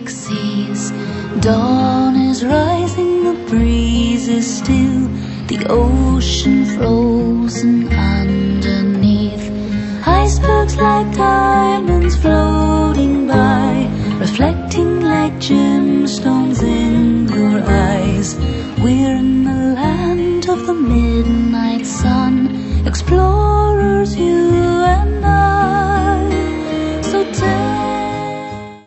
Pacific seas. Dawn is rising, the breeze is still, the ocean frozen underneath. Icebergs like diamonds floating by, reflecting like gemstones in your eyes. We're in the land of the midnight sun, explorers, you and I.